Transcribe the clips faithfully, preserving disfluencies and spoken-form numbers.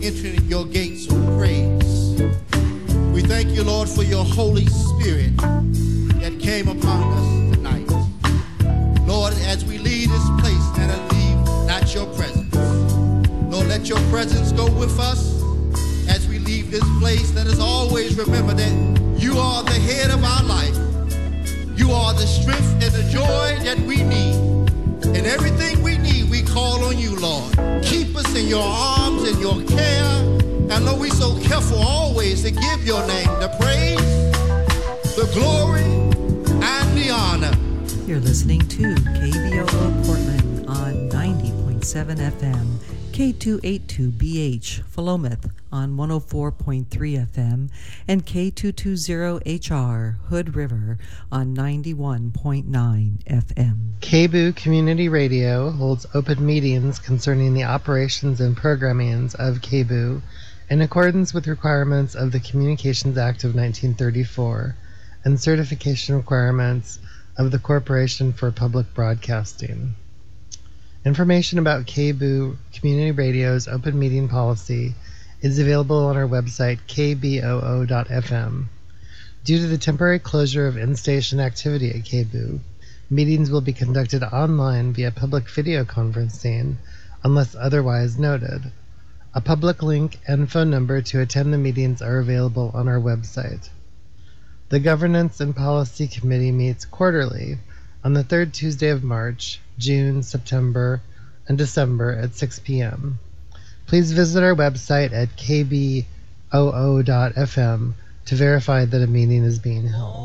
entering your gates with praise. We thank you, Lord, for your Holy Spirit that came upon us tonight. Lord, as we leave this place, let us leave not your presence. Lord, let your presence go with us as we leave this place. Let us always remember that you are the head of our life. You are the strength and the joy that we need. And everything we need, we call on you, Lord. Keep us in your arms and your care. And Lord, we're so careful always to give your name the praise, the glory, and the honor. You're listening to K B O O Portland on ninety point seven F M, K two eighty-two B H Philomath on one oh four point three F M, and K two twenty H R Hood River on ninety-one point nine F M. K B O O Community Radio holds open meetings concerning the operations and programmings of K B O O in accordance with requirements of the Communications Act of nineteen thirty-four and certification requirements of the Corporation for Public Broadcasting. Information about K B O O Community Radio's open meeting policy is available on our website, k b o o dot f m. Due to the temporary closure of in-station activity at K B O O, meetings will be conducted online via public video conferencing unless otherwise noted. A public link and phone number to attend the meetings are available on our website. The Governance and Policy Committee meets quarterly on the third Tuesday of March, June, September, and December at six p.m. Please visit our website at k b o o dot f m to verify that a meeting is being held.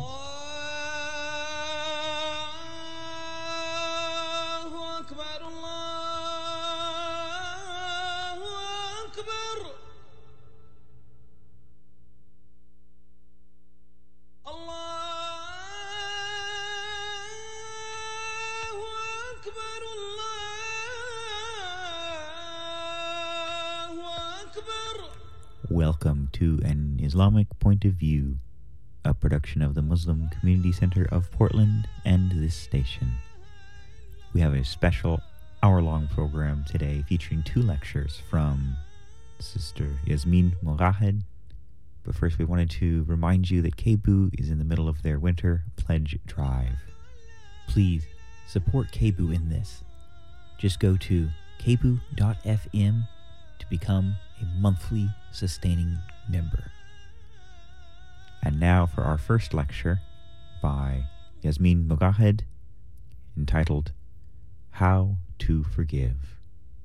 Welcome to An Islamic Point of View, a production of the Muslim Community Center of Portland and this station. We have a special hour-long program today featuring two lectures from Sister Yasmin Mogahed. But first we wanted to remind you that K B O O is in the middle of their winter pledge drive. Please support K B O O in this. Just go to k b o o dot f m to become a monthly sustaining member. And now for our first lecture by Yasmin Mogahed, entitled How to Forgive.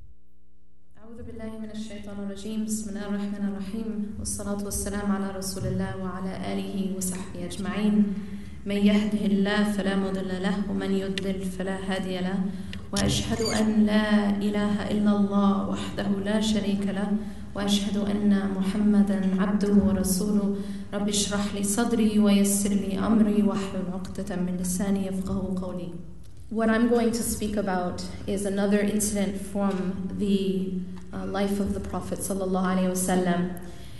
أعوذ بالله من الشيطان الرجيم بسم الله الرحمن الرحيم والصلاة والسلام على رسول الله وعلى آله وصحبه أجمعين من يهده الله فلا مضل له ومن يضلل فلا هادي له وأشهد أن لا إله إلا الله وحده لا شريك له وأشهد أن محمدا عبده ورسوله رب اشرح لي صدري ويسر لي أمري واحلل عقدة من لساني يفقهوا قولي. What I'm going to speak about is another incident from the uh, life of the Prophet sallallahu alaihi wasallam.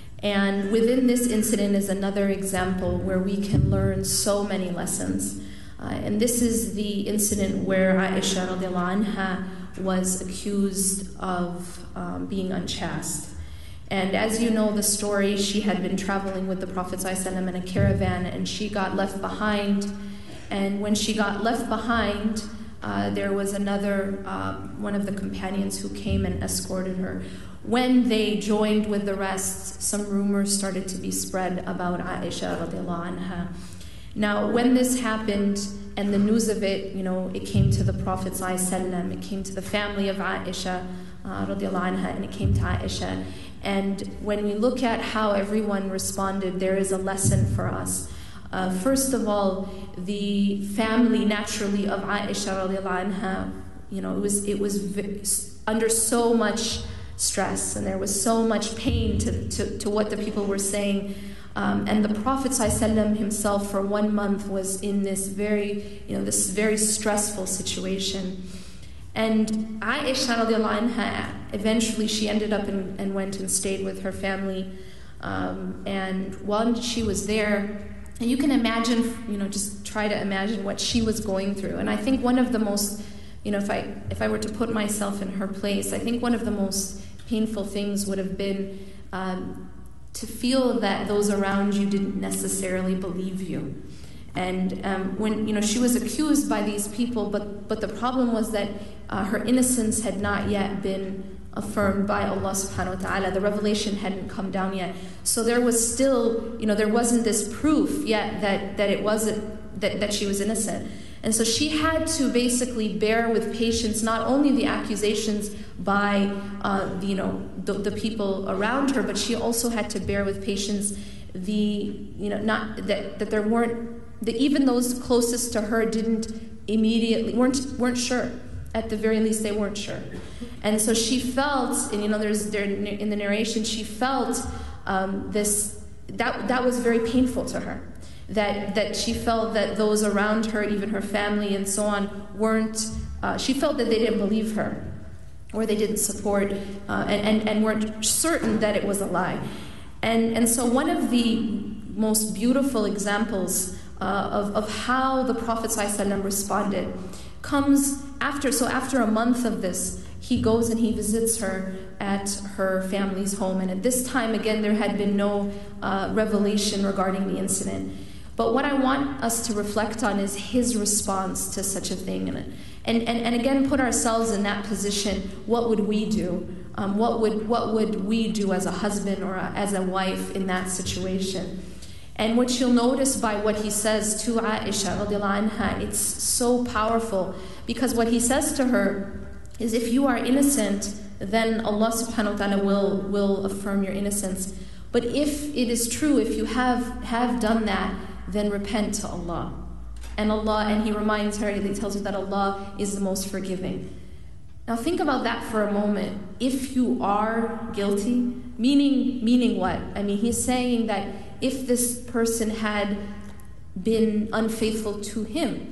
And within this incident is another example where we can learn so many lessons. Uh, and this is the incident where Aisha radiallahu anha was accused of um, being unchaste. And as you know the story, she had been traveling with the Prophet ﷺ in a caravan, and she got left behind. And when she got left behind, uh, there was another, uh, one of the companions who came and escorted her. When they joined with the rest, some rumors started to be spread about Aisha radiallahu anha. Now, when this happened, and the news of it, you know, it came to the Prophet ﷺ, it came to the family of Aisha uh, radiallahu anha, and it came to Aisha. And when we look at how everyone responded, there is a lesson for us. Uh, first of all, the family naturally of Aisha radiallahu anha, you know, it was it was v- under so much stress, and there was so much pain to, to, to what the people were saying. Um, and the Prophet ﷺ himself for one month was in this very, you know, this very stressful situation. And Aisha radiallahu anha, eventually she ended up in, and went and stayed with her family. Um, and while she was there, and you can imagine, you know, just try to imagine what she was going through. And I think one of the most, you know, if I if I were to put myself in her place, I think one of the most painful things would have been um, to feel that those around you didn't necessarily believe you. And um, when you know she was accused by these people, but but the problem was that uh, her innocence had not yet been affirmed by Allah subhanahu wa ta'ala. The revelation hadn't come down yet. So there was still, you know, there wasn't this proof yet that, that it wasn't, that, that she was innocent. And so she had to basically bear with patience not only the accusations by, uh, the, you know, the, the people around her, but she also had to bear with patience the, you know, not that, that there weren't, that even those closest to her didn't immediately, weren't, weren't sure. At the very least, they weren't sure. And so she felt, and you know, there's there in the narration, she felt um, this, that that was very painful to her. That that she felt that those around her, even her family and so on, weren't, uh, she felt that they didn't believe her, or they didn't support, uh, and, and, and weren't certain that it was a lie. And, and so one of the most beautiful examples uh, of, of how the Prophet ﷺ responded comes after, so after a month of this, he goes and he visits her at her family's home. And at this time, again, there had been no uh, revelation regarding the incident. But what I want us to reflect on is his response to such a thing. And, and, and, and again, put ourselves in that position. What would we do? Um, what would, what would we do as a husband or a, as a wife in that situation? And what you'll notice by what he says to Aisha radiallahu anha, it's so powerful, because what he says to her is, if you are innocent, then Allah subhanahu wa ta'ala will, will affirm your innocence. But if it is true, if you have, have done that, then repent to Allah. And Allah, and he reminds her, he tells her that Allah is the most forgiving. Now think about that for a moment. If you are guilty, meaning, meaning what? I mean, he's saying that if this person had been unfaithful to him.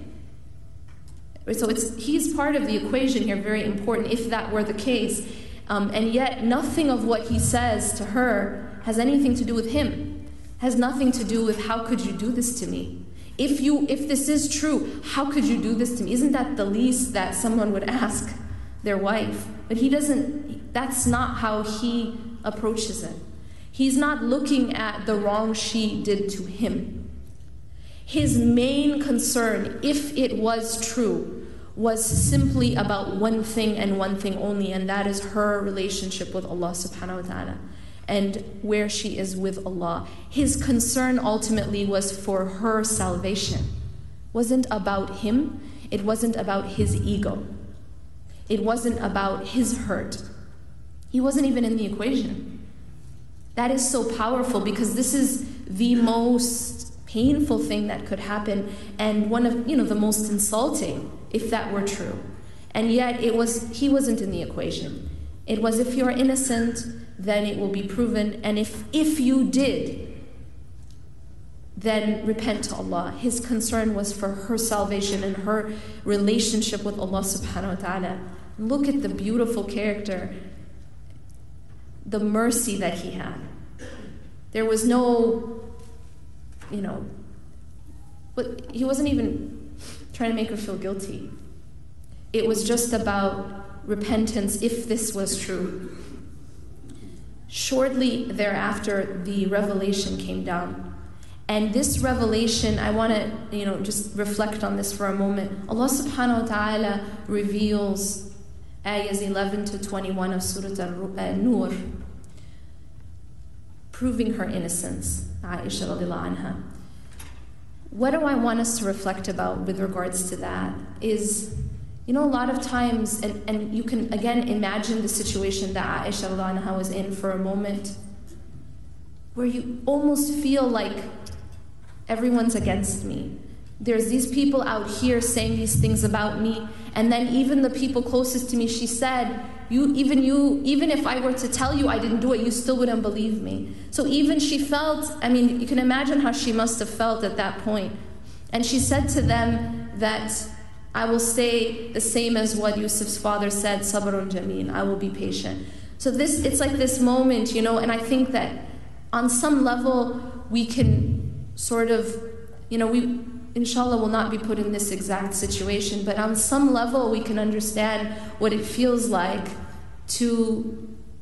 So it's, he's part of the equation here, very important, if that were the case. Um, and yet nothing of what he says to her has anything to do with him. Has nothing to do with, how could you do this to me? If you, if this is true, how could you do this to me? Isn't that the least that someone would ask their wife? But he doesn't, that's not how he approaches it. He's not looking at the wrong she did to him. His main concern, if it was true, was simply about one thing and one thing only, and that is her relationship with Allah subhanahu wa ta'ala and where she is with Allah. His concern ultimately was for her salvation. It wasn't about him. It wasn't about his ego. It wasn't about his hurt. He wasn't even in the equation. That is so powerful, because this is the most painful thing that could happen, and one of, you know, the most insulting, if that were true. And yet it was, he wasn't in the equation. It was, if you're innocent, then it will be proven, and if if you did, then repent to Allah. His concern was for her salvation and her relationship with Allah subhanahu wa ta'ala. Look at the beautiful character, the mercy that he had. There was no, you know, but he wasn't even trying to make her feel guilty. It was just about repentance, if this was true. Shortly thereafter, the revelation came down. And this revelation, I want to, you know, just reflect on this for a moment. Allah subhanahu wa ta'ala reveals ayahs eleven to twenty-one of Surah An-Nur, proving her innocence, Aisha radiallahu anha. What do I want us to reflect about with regards to that is, you know, a lot of times, and, and you can again imagine the situation that Aisha radiallahu anha was in for a moment, where you almost feel like everyone's against me. There's these people out here saying these things about me, and then even the people closest to me, she said, you, even you, even if I were to tell you I didn't do it, you still wouldn't believe me. So even she felt, I mean, you can imagine how she must have felt at that point. And she said to them that, I will say the same as what Yusuf's father said, Sabrun Jameen, I will be patient. So this, it's like this moment, you know, and I think that on some level we can sort of, you know, we, inshallah, will not be put in this exact situation, but on some level we can understand what it feels like to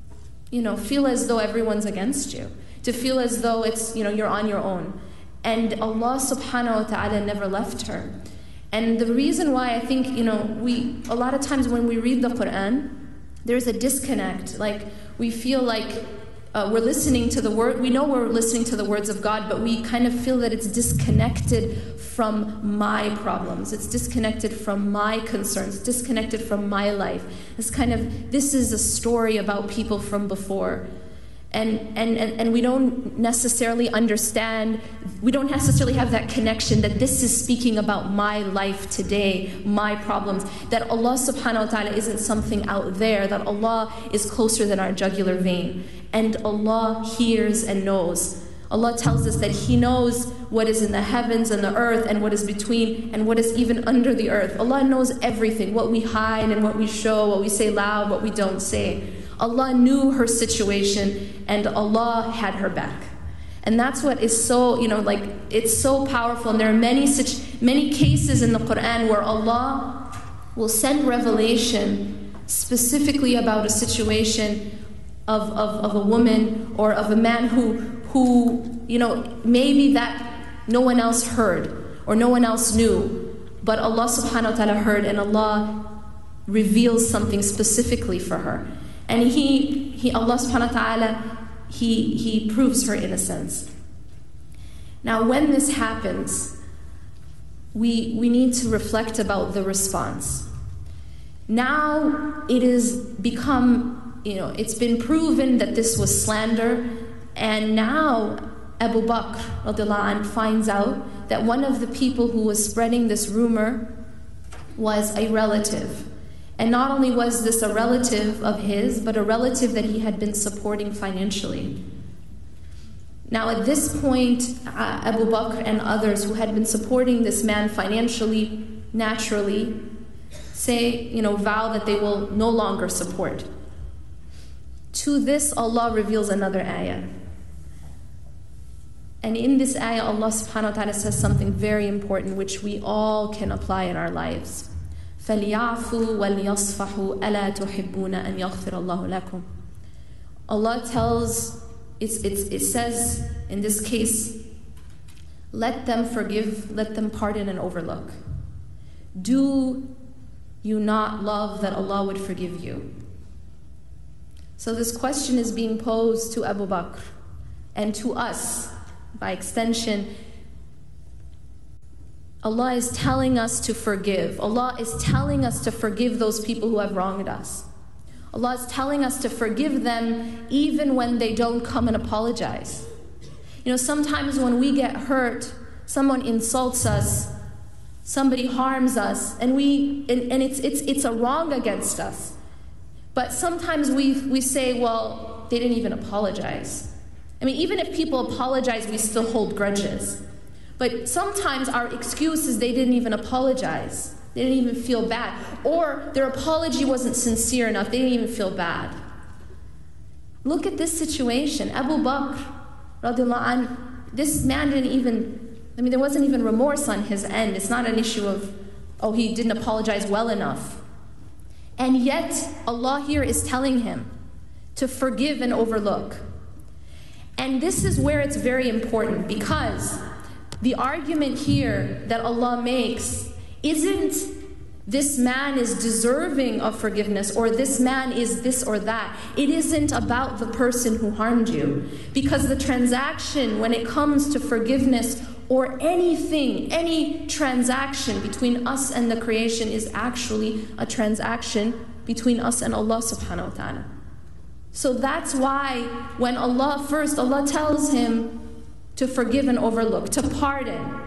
you know, feel as though everyone's against you, to feel as though it's, you know, you're on your own. And Allah subhanahu wa ta'ala never left her. And the reason why I think, you know, we, a lot of times when we read the Quran, there's a disconnect. Like, we feel like uh, we're listening to the word, we know we're listening to the words of God, but we kind of feel that it's disconnected from my problems. It's disconnected from my concerns, disconnected from my life. It's kind of, this is a story about people from before. And, and, and, and we don't necessarily understand, we don't necessarily have that connection that this is speaking about my life today, my problems, that Allah subhanahu wa ta'ala isn't something out there, that Allah is closer than our jugular vein. And Allah hears and knows. Allah tells us that He knows what is in the heavens and the earth and what is between and what is even under the earth. Allah knows everything, what we hide and what we show, what we say loud, what we don't say. Allah knew her situation and Allah had her back. And that's what is so, you know, like, it's so powerful. And there are many such, many cases in the Quran where Allah will send revelation specifically about a situation of, of, of a woman or of a man who, who, you know, maybe that no one else heard or no one else knew. But Allah subhanahu wa ta'ala heard, and Allah reveals something specifically for her. And he, he, Allah subhanahu wa ta'ala, he, he proves her innocence. Now, when this happens, we, we need to reflect about the response. Now, it has become, you know, it's been proven that this was slander, and now Abu Bakr radiallahu anh finds out that one of the people who was spreading this rumor was a relative. And not only was this a relative of his, but a relative that he had been supporting financially. Now at this point, uh, Abu Bakr and others who had been supporting this man financially, naturally, say, you know, vow that they will no longer support. To this, Allah reveals another ayah. And in this ayah, Allah subhanahu wa ta'ala says something very important which we all can apply in our lives. فَلْيَعْفُوا وَلْيَصْفَحُوا أَلَا تُحِبُّونَ أَنْ يَغْفِرَ اللَّهُ لَكُمْ. Allah tells, it's, it's, it says in this case, let them forgive, let them pardon and overlook. Do you not love that Allah would forgive you? So this question is being posed to Abu Bakr and to us by extension. Allah is telling us to forgive. Allah is telling us to forgive those people who have wronged us. Allah is telling us to forgive them even when they don't come and apologize. You know, sometimes when we get hurt, someone insults us, somebody harms us, and we and, and it's it's it's a wrong against us. But sometimes we we say, well, they didn't even apologize. I mean, even if people apologize, we still hold grudges. But sometimes our excuse is they didn't even apologize. They didn't even feel bad. Or their apology wasn't sincere enough. They didn't even feel bad. Look at this situation. Abu Bakr, radiallahu anh, this man didn't even, I mean, there wasn't even remorse on his end. It's not an issue of, oh, he didn't apologize well enough. And yet, Allah here is telling him to forgive and overlook. And this is where it's very important, because the argument here that Allah makes isn't this man is deserving of forgiveness or this man is this or that. It isn't about the person who harmed you. Because the transaction, when it comes to forgiveness or anything, any transaction between us and the creation is actually a transaction between us and Allah subhanahu wa ta'ala. So that's why when Allah first, Allah tells him to forgive and overlook, to pardon.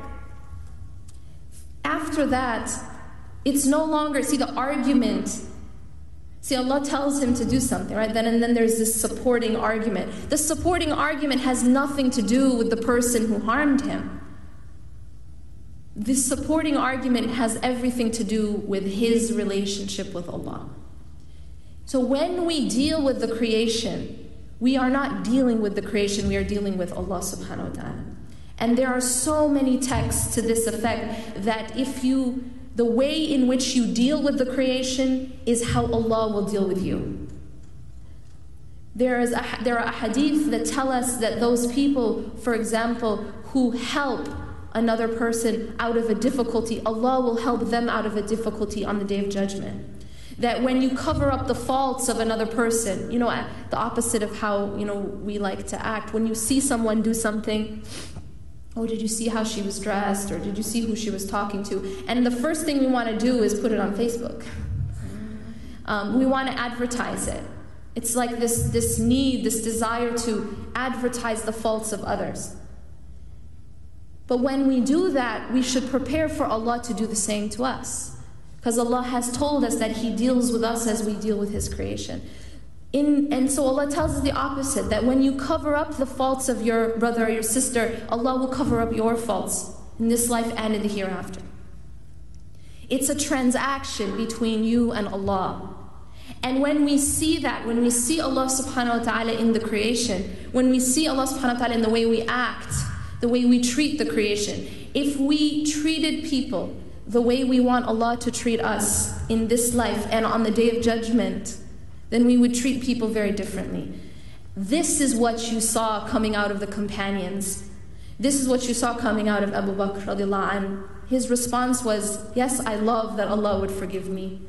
After that, it's no longer, see the argument. See, Allah tells him to do something, right? Then and then there's this supporting argument. The supporting argument has nothing to do with the person who harmed him. This supporting argument has everything to do with his relationship with Allah. So when we deal with the creation, we are not dealing with the creation, we are dealing with Allah subhanahu wa ta'ala. And there are so many texts to this effect that if you, the way in which you deal with the creation is how Allah will deal with you. There, is a, there are hadith that tell us that those people, for example, who help another person out of a difficulty, Allah will help them out of a difficulty on the Day of Judgment. That when you cover up the faults of another person, you know, the opposite of how, you know, we like to act. When you see someone do something, oh, did you see how she was dressed? Or did you see who she was talking to? And the first thing we want to do is put it on Facebook. Um, we want to advertise it. It's like this, this need, this desire to advertise the faults of others. But when we do that, we should prepare for Allah to do the same to us. Because Allah has told us that He deals with us as we deal with His creation. In, and so Allah tells us the opposite, that when you cover up the faults of your brother or your sister, Allah will cover up your faults in this life and in the hereafter. It's a transaction between you and Allah. And when we see that, when we see Allah subhanahu wa ta'ala in the creation, when we see Allah subhanahu wa ta'ala in the way we act, the way we treat the creation, if we treated people the way we want Allah to treat us in this life and on the Day of Judgment, then we would treat people very differently. This is what you saw coming out of the companions. This is what you saw coming out of Abu Bakr radiallahu anh. His response was, yes, I love that Allah would forgive me.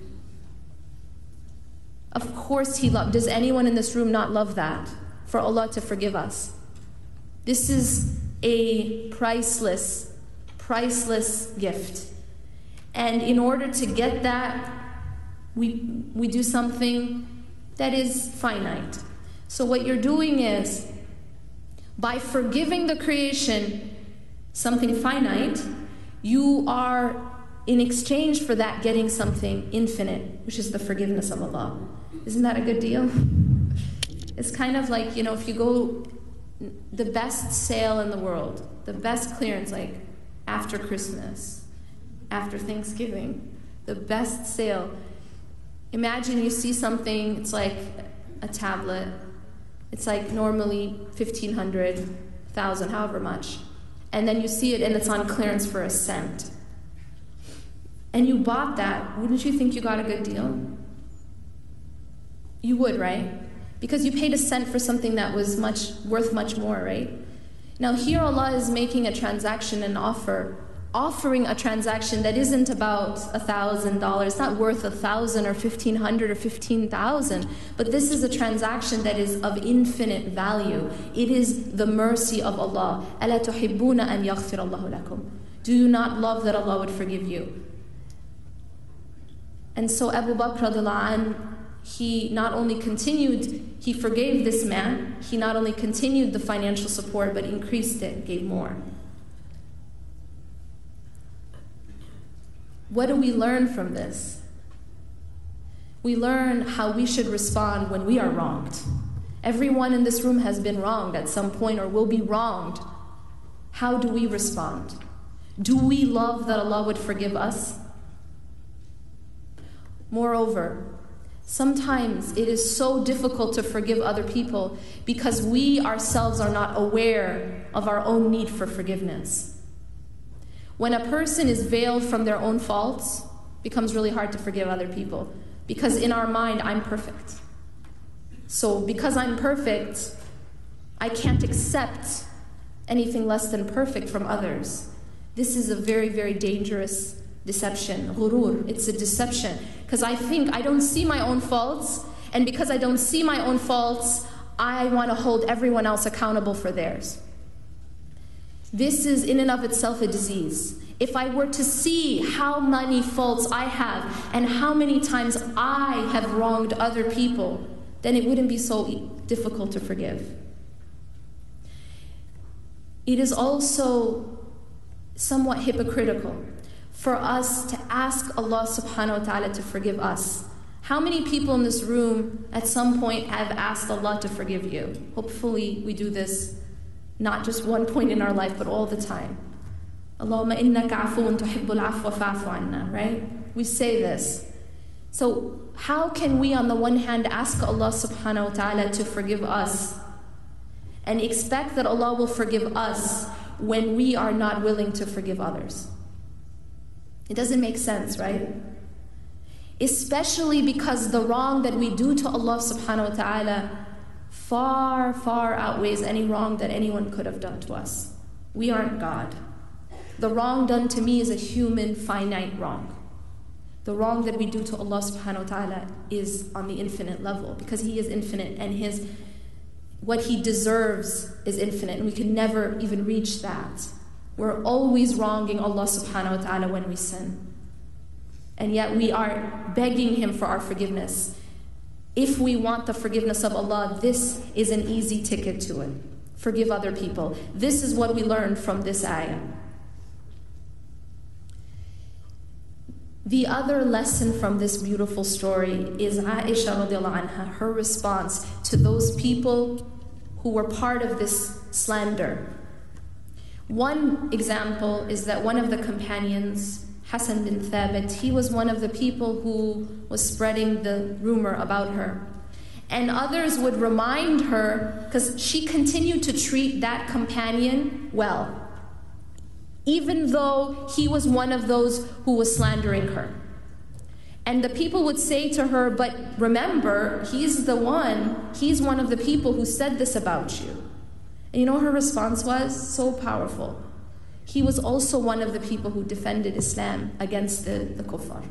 Of course He loved. Does anyone in this room not love that? For Allah to forgive us. This is a priceless, priceless gift. And in order to get that, we, we do something that is finite. So what you're doing is, by forgiving the creation, something finite, you are, in exchange for that, getting something infinite, which is the forgiveness of Allah. Isn't that a good deal? It's kind of like, you know, if you go, the best sale in the world, the best clearance, like after Christmas, after Thanksgiving, the best sale. Imagine you see something, it's like a tablet. It's like normally fifteen hundred, one thousand, however much. And then you see it and it's on clearance for a cent. And you bought that, wouldn't you think you got a good deal? You would, right? Because you paid a cent for something that was much worth much more, right? Now here Allah is making a transaction, an offer, offering a transaction that isn't about a thousand dollars. It's not worth a thousand or fifteen hundred or fifteen thousand. But this is a transaction that is of infinite value. It is the mercy of Allah. أَلَا تُحِبُّونَ أَنْ يَغْفِرَ اللَّهُ لَكُمْ. Do you not love that Allah would forgive you? And so Abu Bakr radiallahu anh, he not only continued, he forgave this man, he not only continued the financial support, but increased it, gave more. What do we learn from this? We learn how we should respond when we are wronged. Everyone in this room has been wronged at some point or will be wronged. How do we respond? Do we love that Allah would forgive us? Moreover, sometimes it is so difficult to forgive other people because we ourselves are not aware of our own need for forgiveness. When a person is veiled from their own faults, it becomes really hard to forgive other people because in our mind, I'm perfect. So because I'm perfect, I can't accept anything less than perfect from others. This is a very, very dangerous deception. Ghurur, it's a deception. Because I think I don't see my own faults, and because I don't see my own faults, I want to hold everyone else accountable for theirs. This is in and of itself a disease. If I were to see how many faults I have and how many times I have wronged other people, then it wouldn't be so difficult to forgive. It is also somewhat hypocritical for us to ask Allah subhanahu wa ta'ala to forgive us. How many people in this room at some point have asked Allah to forgive you? Hopefully we do this not just one point in our life, but all the time. Allahumma innaka afuun tuhibbul afwa fa'fu anna, right? We say this. So how can we on the one hand ask Allah subhanahu wa ta'ala to forgive us and expect that Allah will forgive us when we are not willing to forgive others? It doesn't make sense, right? Especially because the wrong that we do to Allah subhanahu wa ta'ala far, far outweighs any wrong that anyone could have done to us. We aren't God. The wrong done to me is a human, finite wrong. The wrong that we do to Allah subhanahu wa ta'ala is on the infinite level, because He is infinite and His what He deserves is infinite, and we can never even reach that. We're always wronging Allah subhanahu wa ta'ala when we sin. And yet we are begging Him for our forgiveness. If we want the forgiveness of Allah, this is an easy ticket to it. Forgive other people. This is what we learned from this ayah. The other lesson from this beautiful story is Aisha radiallahu anha, her response to those people who were part of this slander. One example is that one of the companions, Hassan bin Thabit, he was one of the people who was spreading the rumor about her. And others would remind her, because she continued to treat that companion well, even though he was one of those who was slandering her. And the people would say to her, but remember, he's the one, he's one of the people who said this about you. And you know her response was? So powerful. He was also one of the people who defended Islam against the, the kuffar.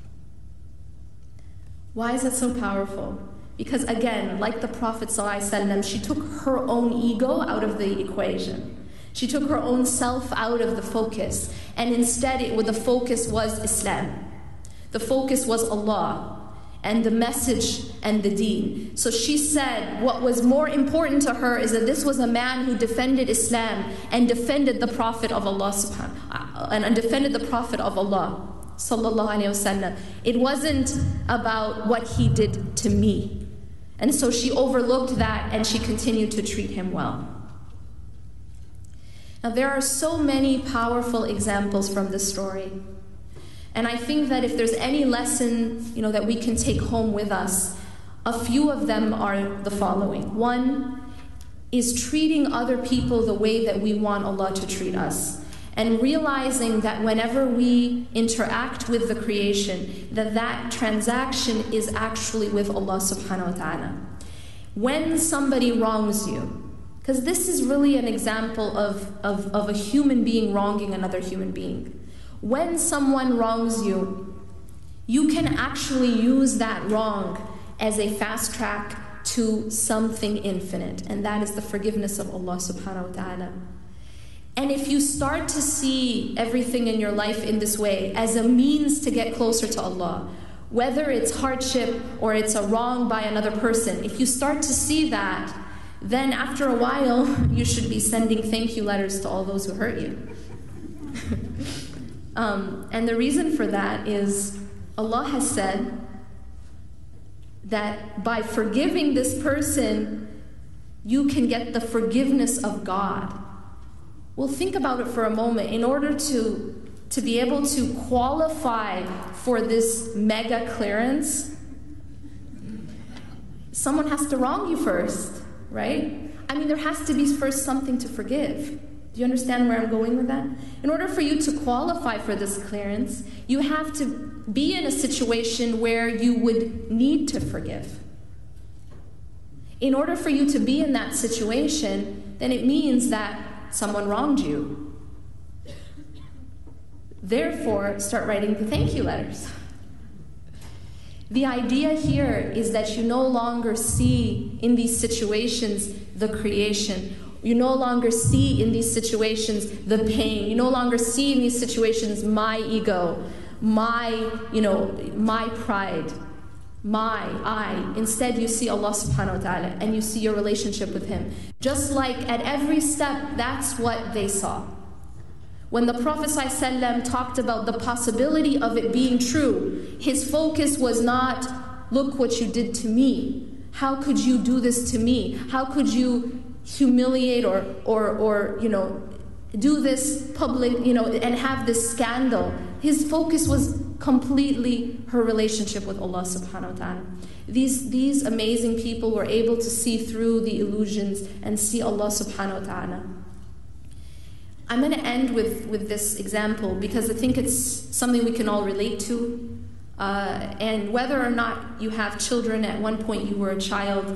Why is that so powerful? Because again, like the Prophet ﷺ, she took her own ego out of the equation. She took her own self out of the focus, and instead it, the focus was Islam. The focus was Allah and the message and the deen. So she said what was more important to her is that this was a man who defended Islam and defended the Prophet of Allah subhanahu and defended the Prophet of Allah sallallahu alaihi wasallam. It wasn't about what he did to me. And so she overlooked that and she continued to treat him well. Now, there are so many powerful examples from this story. And I think that if there's any lesson, you know, that we can take home with us, a few of them are the following. One is treating other people the way that we want Allah to treat us. And realizing that whenever we interact with the creation, that that transaction is actually with Allah subhanahu wa ta'ala. When somebody wrongs you, because this is really an example of, of, of a human being wronging another human being. When someone wrongs you, you can actually use that wrong as a fast track to something infinite, and that is the forgiveness of Allah subhanahu wa ta'ala. And if you start to see everything in your life in this way as a means to get closer to Allah, whether it's hardship or it's a wrong by another person, if you start to see that, then after a while, you should be sending thank you letters to all those who hurt you. um, and the reason for that is Allah has said that by forgiving this person, you can get the forgiveness of God. Well, think about it for a moment. In order to, to be able to qualify for this mega clearance, someone has to wrong you first. Right? I mean, there has to be first something to forgive. Do you understand where I'm going with that? In order for you to qualify for this clearance, you have to be in a situation where you would need to forgive. In order for you to be in that situation, then it means that someone wronged you. Therefore, start writing the thank you letters. The idea here is that you no longer see in these situations the creation. You no longer see in these situations the pain. You no longer see in these situations my ego, my, you know, my pride, my, I. Instead, you see Allah subhanahu wa ta'ala and you see your relationship with Him. Just like at every step, that's what they saw. When the Prophet ﷺ talked about the possibility of it being true, his focus was not, look what you did to me. How could you do this to me? How could you humiliate or, or, or you know, do this public, you know, and have this scandal? His focus was completely her relationship with Allah subhanahu wa ta'ala. These, these amazing people were able to see through the illusions and see Allah subhanahu wa ta'ala. I'm going to end with, with this example because I think it's something we can all relate to. Uh, and whether or not you have children, at one point you were a child,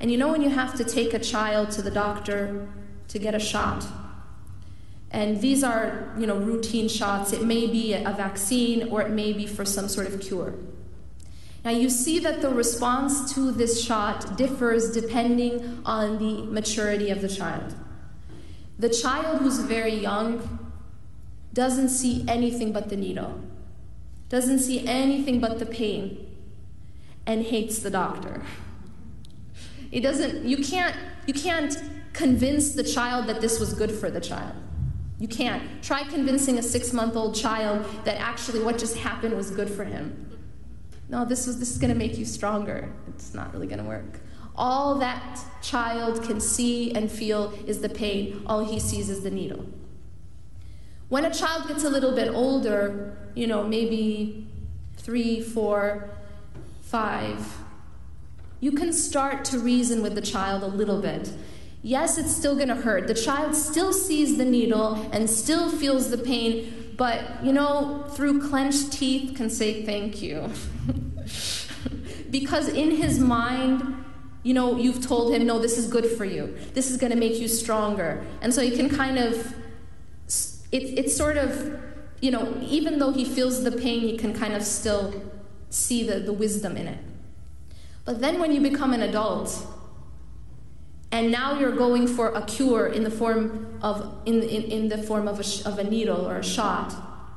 And you know when you have to take a child to the doctor to get a shot, and these are, you know, routine shots. It may be a vaccine or it may be for some sort of cure. Now you see that the response to this shot differs depending on the maturity of the child. The child who's very young doesn't see anything but the needle, doesn't see anything but the pain, and hates the doctor. It doesn't, you can't, you can't convince the child that this was good for the child. You can't. Try convincing a six-month-old child that actually what just happened was good for him. No, this was this is going to make you stronger. It's not really going to work. All that child can see and feel is the pain. All he sees is the needle. When a child gets a little bit older, you know, maybe three, four, five, you can start to reason with the child a little bit. Yes, it's still going to hurt. The child still sees the needle and still feels the pain, but, you know, through clenched teeth can say thank you. Because in his mind, you know, you've told him, no, this is good for you. This is going to make you stronger. And so you can kind of, it, it's sort of, you know, even though he feels the pain, he can kind of still see the, the wisdom in it. But then when you become an adult, and now you're going for a cure in the form of in in, in the form of a sh of a needle or a shot.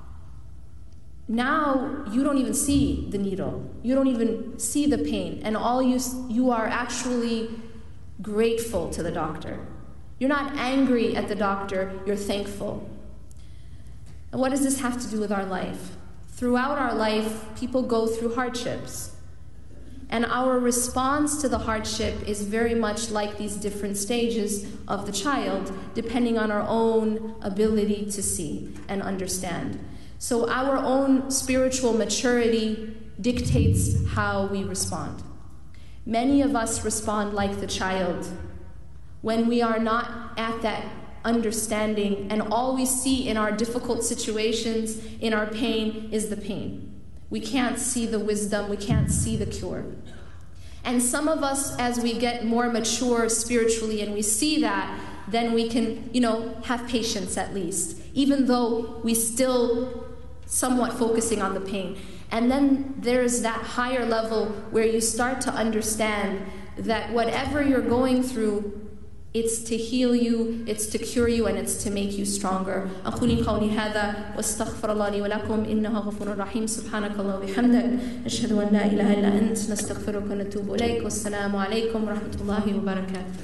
Now you don't even see the needle. You don't even see the pain, and all you you are actually grateful to the doctor. You're not angry at the doctor. You're thankful. And what does this have to do with our life? Throughout our life, people go through hardships. And our response to the hardship is very much like these different stages of the child, depending on our own ability to see and understand. So our own spiritual maturity dictates how we respond. Many of us respond like the child when we are not at that understanding, and all we see in our difficult situations, in our pain, is the pain. We can't see the wisdom, we can't see the cure. And some of us, as we get more mature spiritually and we see that, then we can, you know, have patience at least, even though we still somewhat focusing on the pain. And then there's that higher level where you start to understand that whatever you're going through, it's to heal you, it's to cure you, and it's to make you stronger. أقول قولي هذا واستغفر الله لي ولكم إنه غفور رحيم سبحانك الله وبحمدك أشهد أن لا إله إلا أنت نستغفرك ونتوب إليك والسلام عليكم ورحمة الله وبركاته.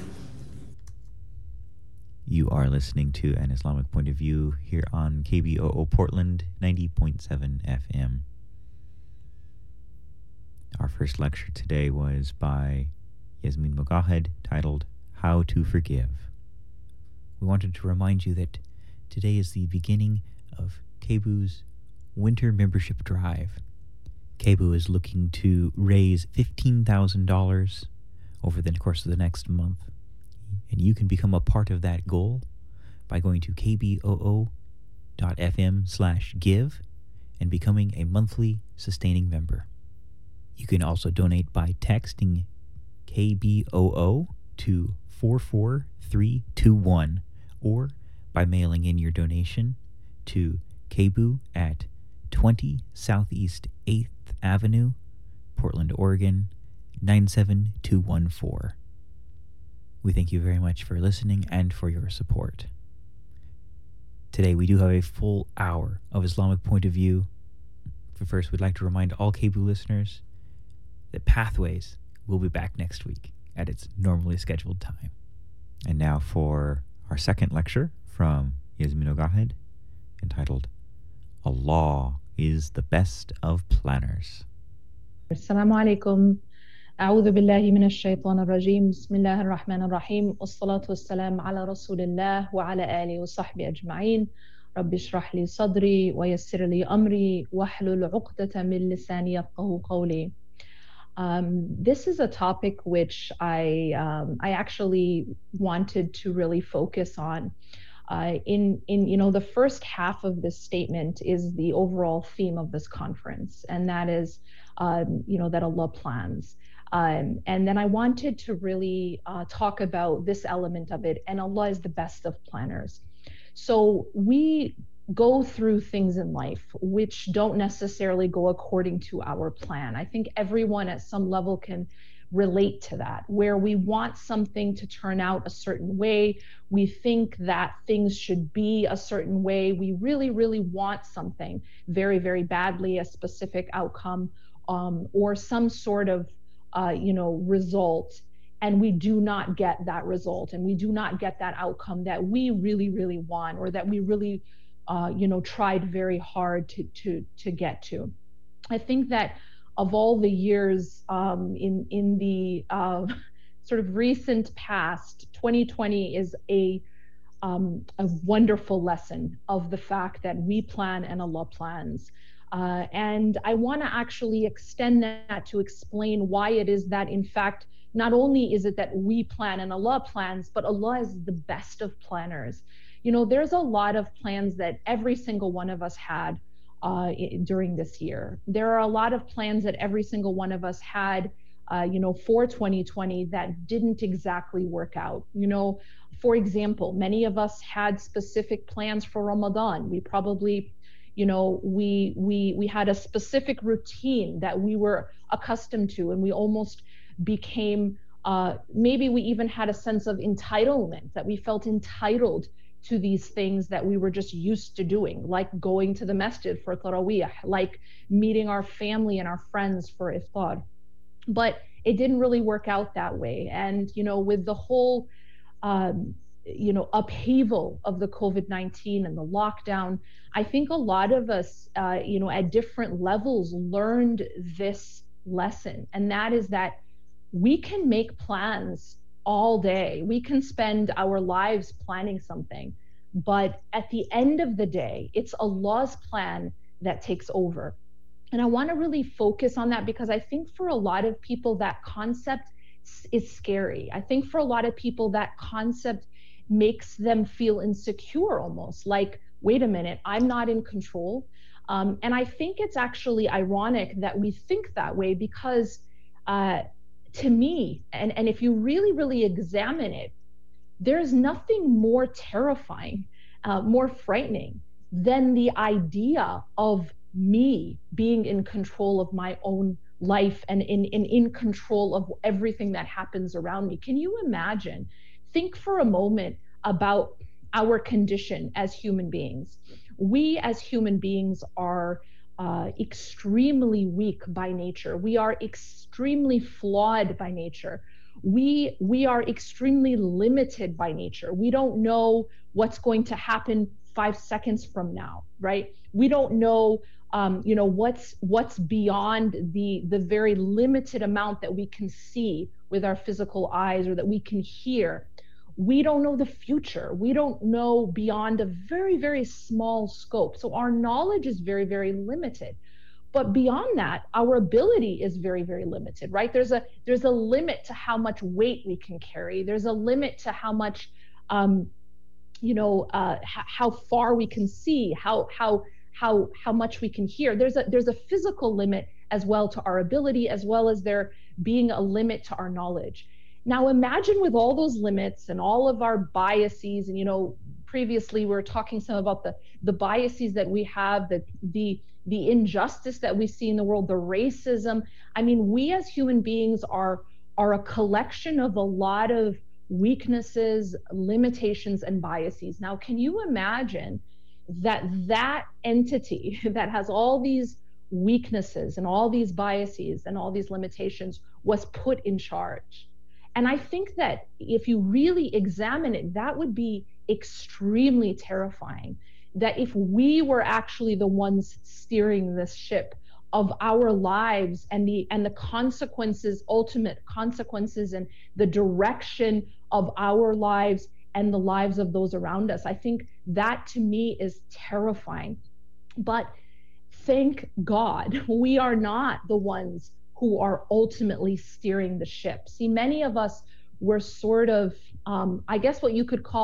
You are listening to An Islamic Point of View here on K B O O Portland ninety point seven F M. Our first lecture today was by Yasmin Mogahed, titled How to Forgive. We wanted to remind you that today is the beginning of K B U's winter membership drive. K B U is looking to raise fifteen thousand dollars over the course of the next month, and you can become a part of that goal by going to kboo dot f m slash give and becoming a monthly sustaining member. You can also donate by texting K B O O to four four three two one or by mailing in your donation to K B U at twenty Southeast eighth Avenue, Portland, Oregon nine seven two one four. We thank you very much for listening and for your support. Today we do have a full hour of Islamic Point of View. But first, we'd like to remind all K B U listeners that Pathways will be back next week at its normally scheduled time. And now for our second lecture from Yasmin Mogahed, entitled Allah is the Best of Planners. Assalamu alaikum. أعوذ بالله من الشيطان الرجيم بسم الله الرحمن الرحيم والصلاة والسلام على رسول الله وعلى آله وصحبه أجمعين رب اشرح لي صدري ويسر لي أمري واحلل عقدة من لساني يفقهوا قولي. Um, this is a topic which I um, I actually wanted to really focus on Uh, in, in, you know, the first half of this statement is the overall theme of this conference, and that is, um, you know, that Allah plans. Um, and then I wanted to really uh, talk about this element of it, and Allah is the best of planners. So we go through things in life which don't necessarily go according to our plan. I think everyone at some level can relate to that, where we want something to turn out a certain way. We think that things should be a certain way. We really, really want something very, very badly, a specific outcome, um, or some sort of, uh, you know, result. And we do not get that result, and we do not get that outcome that we really, really want, or that we really, uh, you know, tried very hard to, to, to get to. I think that of all the years um, in, in the uh, sort of recent past, twenty twenty is a, um, a wonderful lesson of the fact that we plan and Allah plans. Uh, and I want to actually extend that to explain why it is that, in fact, not only is it that we plan and Allah plans, but Allah is the best of planners. You know, there's a lot of plans that every single one of us had uh, during this year. There are a lot of plans that every single one of us had, uh, you know, for twenty twenty that didn't exactly work out. You know, for example, many of us had specific plans for Ramadan. We probably, you know, we we we had a specific routine that we were accustomed to, and we almost became, uh, maybe we even had a sense of entitlement, that we felt entitled to these things that we were just used to doing, like going to the masjid for Taraweeh, like meeting our family and our friends for iftar. But it didn't really work out that way. And, you know, with the whole, um, you know, upheaval of the COVID nineteen and the lockdown, I think a lot of us, uh, you know, at different levels learned this lesson. And that is that we can make plans all day. We can spend our lives planning something, but at the end of the day, it's Allah's plan that takes over. And I want to really focus on that, because I think for a lot of people that concept is scary. I think for a lot of people that concept makes them feel insecure, almost like, wait a minute, I'm not in control. Um, and I think it's actually ironic that we think that way, because uh, to me, and, and if you really, really examine it, there's nothing more terrifying, uh, more frightening than the idea of me being in control of my own life and in, in, in control of everything that happens around me. Can you imagine? Think for a moment about our condition as human beings. We as human beings are uh, extremely weak by nature. We are extremely flawed by nature. We, we are extremely limited by nature. We don't know what's going to happen five seconds from now, right? We don't know Um, you know, what's what's beyond the the very limited amount that we can see with our physical eyes, or that we can hear. We don't know the future. We don't know beyond a very, very small scope. So our knowledge is very, very limited. But beyond that, our ability is very, very limited, right? There's a there's a limit to how much weight we can carry. There's a limit to how much, um, you know, uh, h- how far we can see, how how how how much we can hear. There's a there's a physical limit as well to our ability, as well as there being a limit to our knowledge. Now imagine with all those limits and all of our biases, and you know, previously we were talking some about the the biases that we have, the the the injustice that we see in the world, the racism. I mean, we as human beings are are a collection of a lot of weaknesses, limitations, and biases. Now, can you imagine that that entity that has all these weaknesses and all these biases and all these limitations was put in charge? And I think that if you really examine it, that would be extremely terrifying, that if we were actually the ones steering this ship of our lives, and the and the consequences, ultimate consequences, and the direction of our lives and the lives of those around us. I think that to me is terrifying. But thank God we are not the ones who are ultimately steering the ship. See, many of us were sort of, um, I guess what you could call like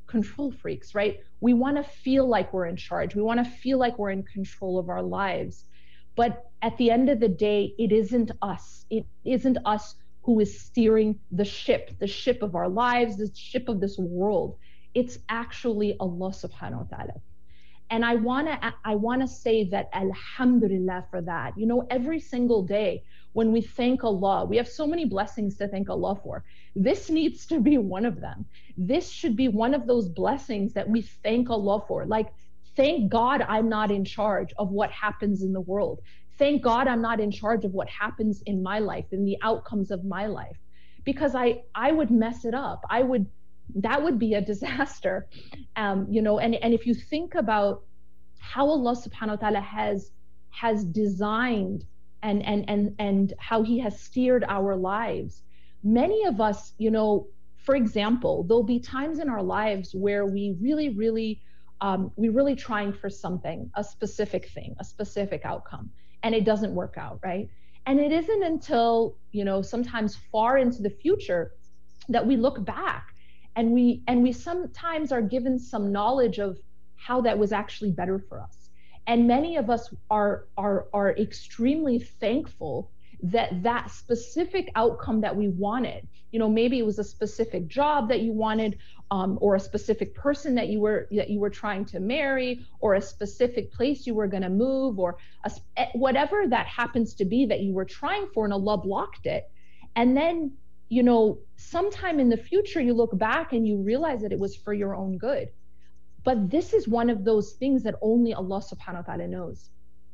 control freaks, right? We want to feel like we're in charge. We want to feel like we're in control of our lives. But at the end of the day, it isn't us. It isn't us who is steering the ship, the ship of our lives, the ship of this world. It's actually Allah subhanahu wa ta'ala. And I want to I want to say that alhamdulillah for that. You know, every single day when we thank Allah, we have so many blessings to thank Allah for. This needs to be one of them. This should be one of those blessings that we thank Allah for. Like, thank God I'm not in charge of what happens in the world. Thank God I'm not in charge of what happens in my life, in the outcomes of my life. Because I, I would mess it up. I would, that would be a disaster. Um, you know, and, and if you think about how Allah subhanahu wa ta'ala has, has designed and, and, and, and how he has steered our lives, many of us, you know, for example, there'll be times in our lives where we really, really, um, we're really trying for something, a specific thing, a specific outcome, and it doesn't work out, right? And it isn't until, you know, sometimes far into the future that we look back and we and we sometimes are given some knowledge of how that was actually better for us. And many of us are are are extremely thankful that that specific outcome that we wanted, you know, maybe it was a specific job that you wanted, um, or a specific person that you were that you were trying to marry, or a specific place you were going to move, or a, whatever that happens to be that you were trying for, and Allah blocked it. And then, you know, sometime in the future, you look back and you realize that it was for your own good. But this is one of those things that only Allah subhanahu wa ta'ala knows.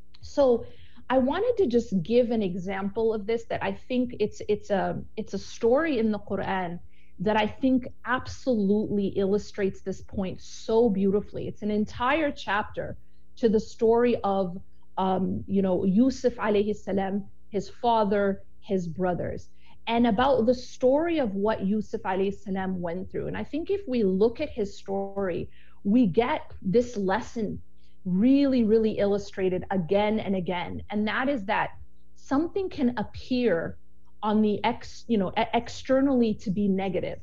So I wanted to just give an example of this that I think it's it's a it's a story in the Quran that I think absolutely illustrates this point so beautifully. It's an entire chapter to the story of um, you know, Yusuf alayhi salam, his father, his brothers, and about the story of what Yusuf alayhi salam went through. And I think if we look at his story, we get this lesson really, really illustrated again and again. And that is that something can appear on the ex, you know, externally to be negative.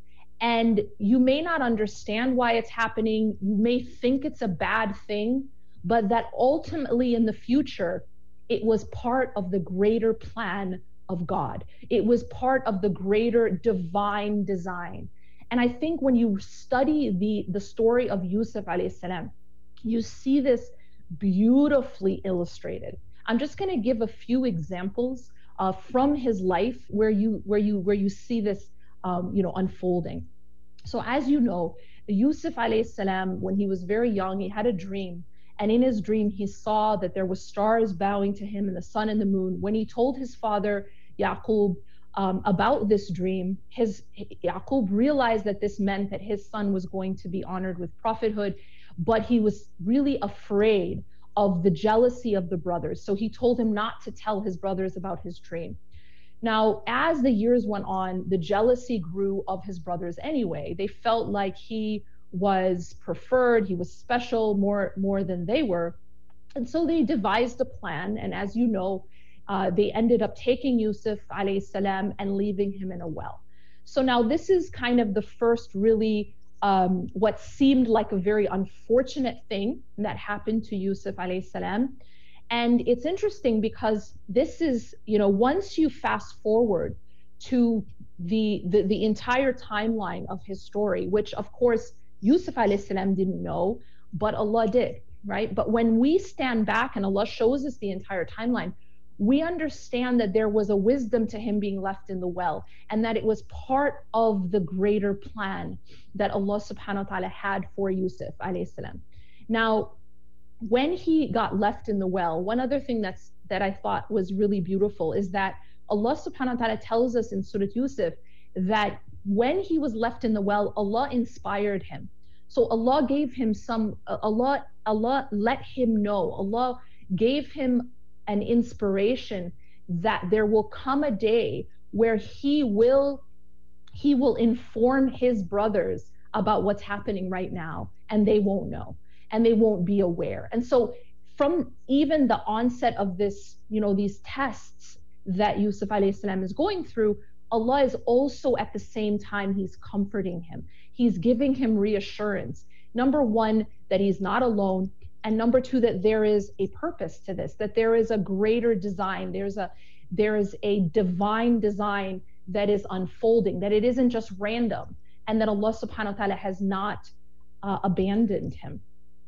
And you may not understand why it's happening. You may think it's a bad thing, but that ultimately in the future, it was part of the greater plan of God. It was part of the greater divine design. And I think when you study the, the story of Yusuf alayhi salam, you see this beautifully illustrated. I'm just going to give a few examples uh, from his life where you where you where you see this um, you know, unfolding. So as you know, Yusuf alayhi salam, when he was very young, he had a dream, and in his dream he saw that there were stars bowing to him and the sun and the moon. When he told his father Yaqub um, about this dream, his Yaqub realized that this meant that his son was going to be honored with prophethood. But he was really afraid of the jealousy of the brothers. So he told him not to tell his brothers about his dream. Now, as the years went on, the jealousy grew of his brothers anyway. They felt like he was preferred, he was special more, more than they were. And so they devised a plan. And as you know, uh, they ended up taking Yusuf alayhi salam and leaving him in a well. So now this is kind of the first really Um, what seemed like a very unfortunate thing that happened to Yusuf alayhi salam. And it's interesting because this is, you know, once you fast forward to the, the, the entire timeline of his story, which of course Yusuf alayhi salam didn't know, but Allah did, right? But when we stand back and Allah shows us the entire timeline, we understand that there was a wisdom to him being left in the well, and that it was part of the greater plan that Allah subhanahu wa ta'ala had for Yusuf alayhi salam. Now, when he got left in the well, one other thing that's that I thought was really beautiful is that Allah subhanahu wa ta'ala tells us in Surah Yusuf that when he was left in the well, Allah inspired him. So Allah gave him some, Allah, Allah let him know, Allah gave him an inspiration that there will come a day where he will he will inform his brothers about what's happening right now, and they won't know, and they won't be aware. And so from even the onset of this, you know, these tests that Yusuf alayhi salam is going through, Allah is also at the same time, he's comforting him. He's giving him reassurance. Number one, that he's not alone. And number two, that there is a purpose to this, that there is a greater design. There's a, there is a divine design that is unfolding, that it isn't just random, and that Allah subhanahu wa ta'ala has not uh, abandoned him.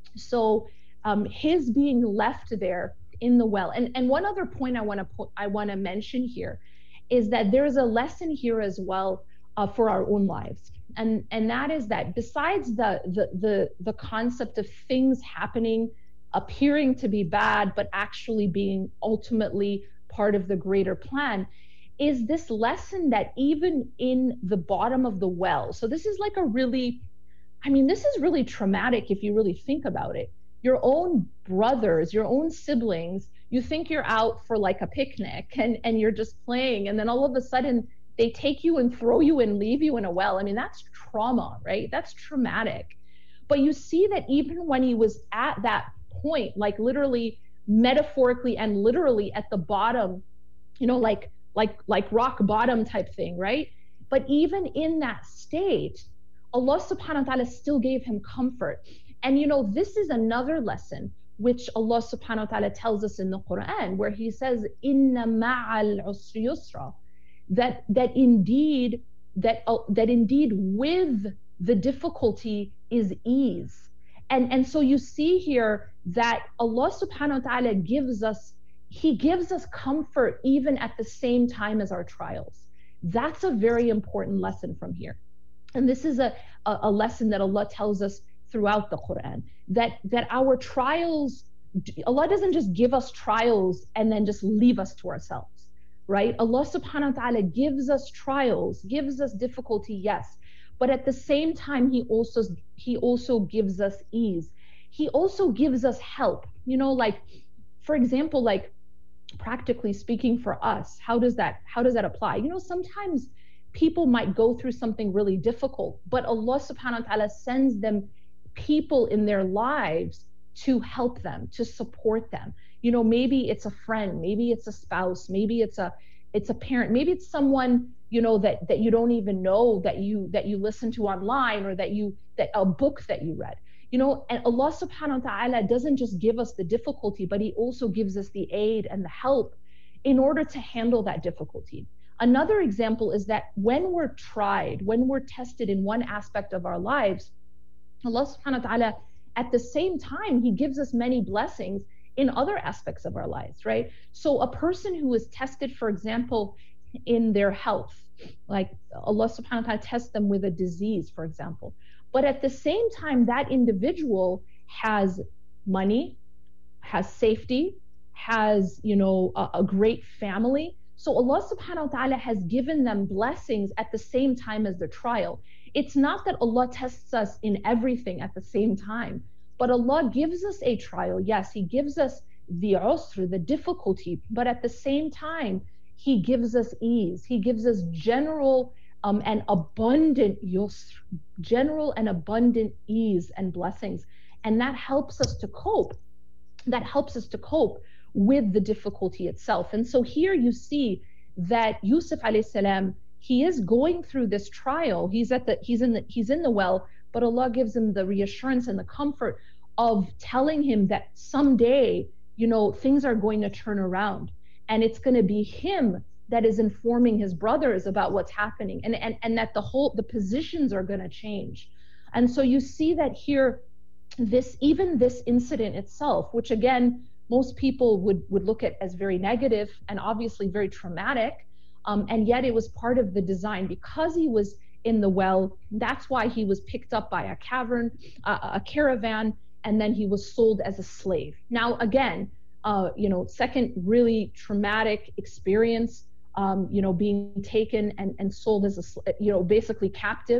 So um, his being left there in the well. And, and one other point I want to put, I want to mention here is that there's a lesson here as well uh, for our own lives. And, and that is that besides the, the, the, the concept of things happening, appearing to be bad, but actually being ultimately part of the greater plan, is this lesson that even in the bottom of the well, so this is like a really, I mean, this is really traumatic if you really think about it. Your own brothers, your own siblings, you think you're out for like a picnic and, and you're just playing, and then all of a sudden they take you and throw you and leave you in a well. I mean, that's trauma, right? That's traumatic. But you see that even when he was at that point, like literally, metaphorically and literally at the bottom, you know, like like like rock bottom type thing, right? But even in that state, Allah subhanahu wa ta'ala still gave him comfort. And you know, this is another lesson which Allah subhanahu wa ta'ala tells us in the Quran, where he says, Inna ma'al usri yusra, that that indeed that uh, that indeed with the difficulty is ease. And and so you see here that Allah subhanahu wa ta'ala gives us, he gives us comfort even at the same time as our trials. That's a very important lesson from here. And this is a, a, a lesson that Allah tells us throughout the Quran, that, that our trials, Allah doesn't just give us trials and then just leave us to ourselves, right? Allah subhanahu wa ta'ala gives us trials, gives us difficulty, yes, but at the same time, he also, he also gives us ease. He also gives us help. You know, like, for example, like practically speaking for us, how does that, how does that apply? You know, sometimes people might go through something really difficult, but Allah subhanahu wa ta'ala sends them people in their lives to help them, to support them. You know, maybe it's a friend, maybe it's a spouse, maybe it's a, it's a parent, maybe it's someone, you know, that, that you don't even know, that you, that you listen to online, or that you, that a book that you read, you know. And Allah subhanahu wa ta'ala doesn't just give us the difficulty, but he also gives us the aid and the help in order to handle that difficulty. Another example is that when we're tried, when we're tested in one aspect of our lives, Allah subhanahu wa ta'ala, at the same time, he gives us many blessings in other aspects of our lives, right? So a person who is tested, for example, in their health, like Allah subhanahu wa ta'ala tests them with a disease, for example. But at the same time, that individual has money, has safety, has, you know, a, a great family. So Allah subhanahu wa ta'ala has given them blessings at the same time as the trial. It's not that Allah tests us in everything at the same time, but Allah gives us a trial. Yes, he gives us the usr, the difficulty, but at the same time, he gives us ease. He gives us general um, and abundant yusr, general and abundant ease and blessings. And that helps us to cope. That helps us to cope with the difficulty itself. And so here you see that Yusuf alayhi salam, he is going through this trial. He's at the, he's in the, he's in the well, but Allah gives him the reassurance and the comfort of telling him that someday, you know, things are going to turn around, and it's going to be him that is informing his brothers about what's happening, and, and, and that the whole, the positions are going to change. And so you see that here, this, even this incident itself, which again, most people would, would look at as very negative and obviously very traumatic, um, and yet it was part of the design. Because he was in the well, that's why he was picked up by a cavern, uh, a caravan, and then he was sold as a slave. Now again, uh, you know, second really traumatic experience, um, you know, being taken and, and sold as a, you know, basically captive.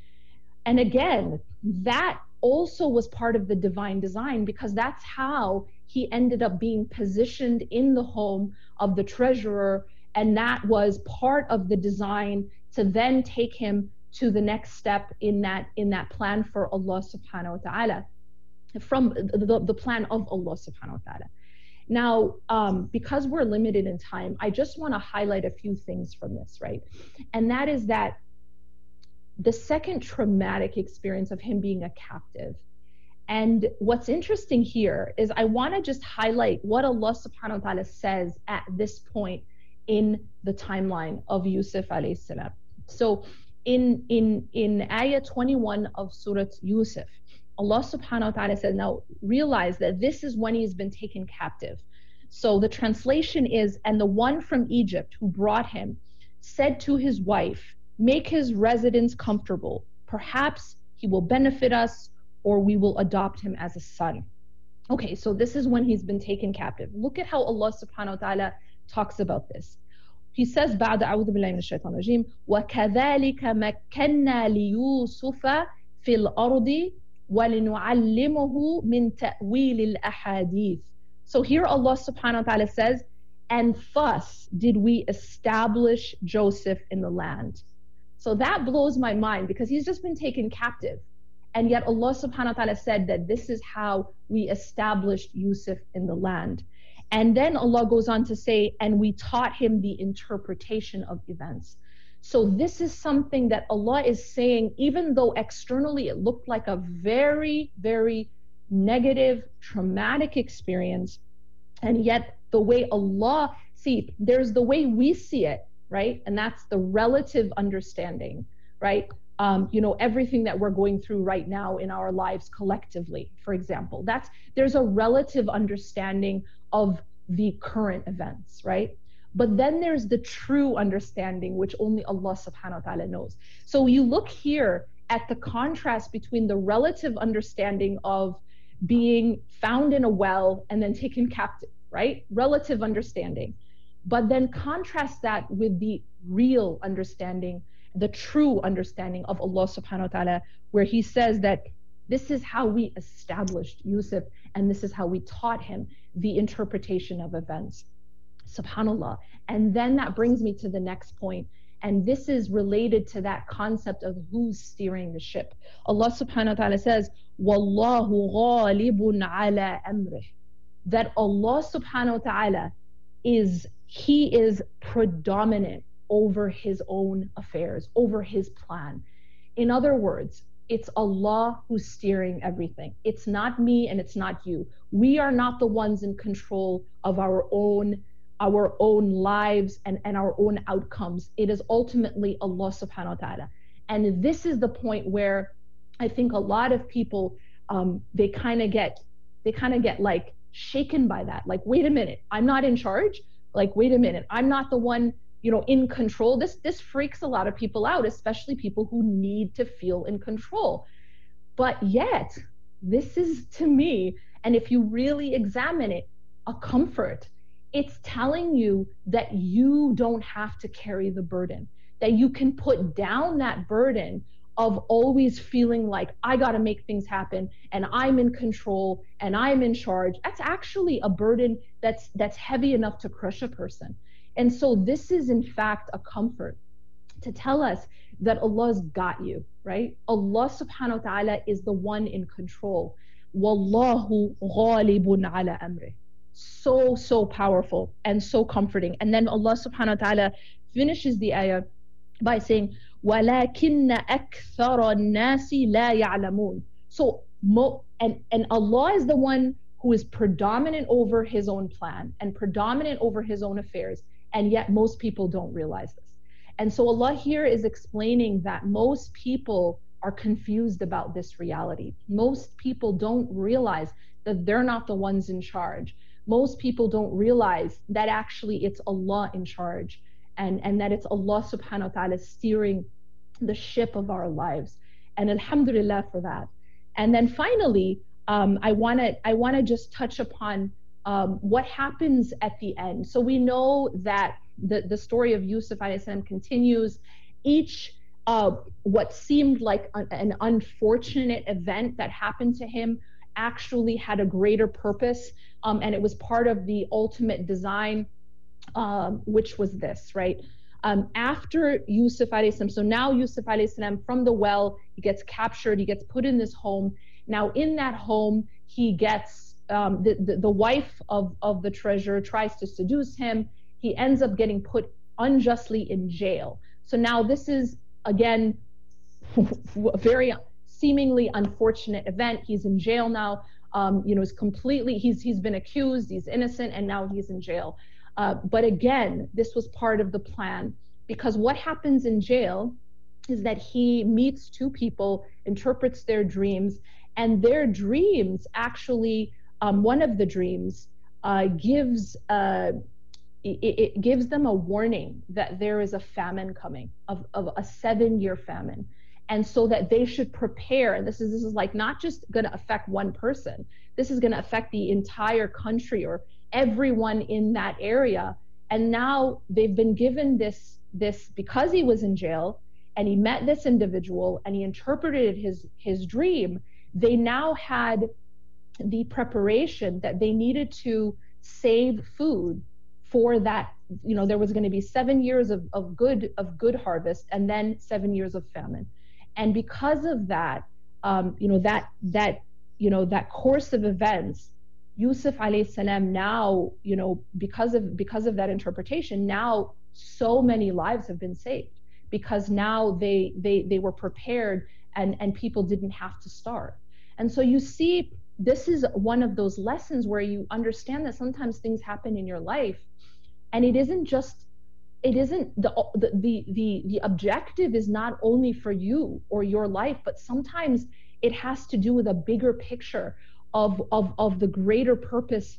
And again, that also was part of the divine design, because that's how he ended up being positioned in the home of the treasurer. And that was part of the design to then take him to the next step in that, in that plan for Allah subhanahu wa ta'ala, from the, the plan of Allah subhanahu wa ta'ala. Now, um, because we're limited in time, I just want to highlight a few things from this, right? And that is that the second traumatic experience of him being a captive. And what's interesting here is I want to just highlight what Allah subhanahu wa ta'ala says at this point in the timeline of Yusuf alayhi salam. So in, in, in ayah twenty-one of Surah Yusuf, Allah subhanahu wa ta'ala says, now realize that this is when he's been taken captive. So the translation is, and the one from Egypt who brought him said to his wife, make his residence comfortable. Perhaps he will benefit us, or we will adopt him as a son. Okay, so this is when he's been taken captive. Look at how Allah subhanahu wa ta'ala talks about this. He says, بعد أعوذ بالله من الشيطان الرجيم وكذلك مكنا ليوسف في الأرض وَلِنُعَلِّمُهُ مِنْ تَأْوِيلِ الْأَحَادِيثِ. So here Allah subhanahu wa ta'ala says, and thus did we establish Joseph in the land. So that blows my mind because he's just been taken captive. And yet Allah subhanahu wa ta'ala said that this is how we established Yusuf in the land. And then Allah goes on to say, and we taught him the interpretation of events. So this is something that Allah is saying, even though externally it looked like a very, very negative, traumatic experience, and yet the way Allah, see, there's the way we see it, right? And that's the relative understanding, right? Um, you know, everything that we're going through right now in our lives collectively, for example, that's, there's a relative understanding of the current events, right? But then there's the true understanding, which only Allah subhanahu wa ta'ala knows. So you look here at the contrast between the relative understanding of being found in a well and then taken captive, right? Relative understanding. But then contrast that with the real understanding, the true understanding of Allah subhanahu wa ta'ala, where he says that this is how we established Yusuf and this is how we taught him the interpretation of events. SubhanAllah. And then that brings me to the next point. And this is related to that concept of who's steering the ship. Allah subhanahu wa ta'ala says, Wallahu ghalibun ala amrih. That Allah subhanahu wa ta'ala is, he is predominant over his own affairs, over his plan. In other words, it's Allah who's steering everything. It's not me and it's not you. We are not the ones in control of our own our own lives and, and our own outcomes. It is ultimately Allah subhanahu wa ta'ala. And this is the point where I think a lot of people, um, they kind of get, they kind of get like shaken by that. Like, wait a minute, I'm not in charge. Like, wait a minute, I'm not the one, you know, in control. This, this freaks a lot of people out, especially people who need to feel in control. But yet, this is to me, and if you really examine it, a comfort. It's telling you that you don't have to carry the burden, that you can put down that burden of always feeling like I got to make things happen and I'm in control and I'm in charge. That's actually a burden that's that's heavy enough to crush a person. And so this is in fact a comfort to tell us that Allah's got you, right? Allah subhanahu wa ta'ala is the one in control. Wallahu ghalibun ala amrih. So, so powerful and so comforting. And then Allah subhanahu wa ta'ala finishes the ayah by saying, وَلَكِنَّ أَكْثَرَ النَّاسِ لَا يَعْلَمُونَ. So, mo- and, and Allah is the one who is predominant over his own plan and predominant over his own affairs. And yet most people don't realize this. And so Allah here is explaining that most people are confused about this reality. Most people don't realize that they're not the ones in charge. Most people don't realize that actually it's Allah in charge and, and that it's Allah subhanahu wa ta'ala steering the ship of our lives. And alhamdulillah for that. And then finally, um, I want to I want to just touch upon um, what happens at the end. So we know that the, the story of Yusuf alayhi salam continues. Each uh, what seemed like an, an unfortunate event that happened to him actually had a greater purpose, um, and it was part of the ultimate design, um, which was this, right? Um, after Yusuf alayhi salam, so now Yusuf alayhi salam from the well, he gets captured, he gets put in this home. Now in that home, he gets um, the, the, the wife of, of the treasurer tries to seduce him. He ends up getting put unjustly in jail. So now this is, again, a very seemingly unfortunate event. He's in jail now. Um, you know, is completely, he's, he's been accused, he's innocent, and now he's in jail. Uh, but again, this was part of the plan, because what happens in jail is that he meets two people, interprets their dreams, and their dreams actually, um, one of the dreams uh, gives, uh, it, it gives them a warning that there is a famine coming, of, of a seven-year famine. And so that they should prepare. And this is, this is like not just going to affect one person. This is going to affect the entire country or everyone in that area. And now they've been given this, this because he was in jail and he met this individual and he interpreted his, his dream. They now had the preparation that they needed to save food for that. You know, there was going to be seven years of, of good, of good harvest, and then seven years of famine. And because of that, um, you know, that, that, you know, that course of events, Yusuf alayhi salam now, you know, because of, because of that interpretation, now so many lives have been saved, because now they, they, they were prepared, and, and people didn't have to starve. And so you see, this is one of those lessons where you understand that sometimes things happen in your life, and it isn't just, it isn't the, the the the the objective is not only for you or your life, but sometimes it has to do with a bigger picture of of of the greater purpose